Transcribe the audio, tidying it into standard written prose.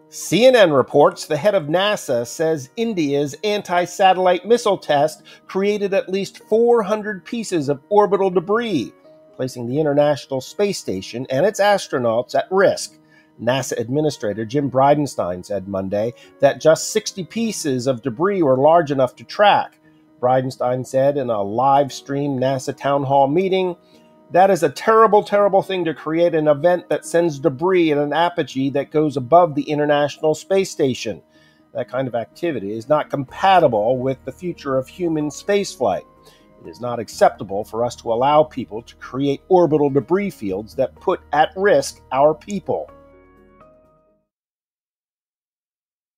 CNN reports the head of NASA says India's anti-satellite missile test created at least 400 pieces of orbital debris, placing the International Space Station and its astronauts at risk. NASA Administrator Jim Bridenstine said Monday that just 60 pieces of debris were large enough to track. Bridenstine said in a live-streamed NASA town hall meeting, "That is a terrible, terrible thing to create an event that sends debris in an apogee that goes above the International Space Station. That kind of activity is not compatible with the future of human spaceflight. It is not acceptable for us to allow people to create orbital debris fields that put at risk our people."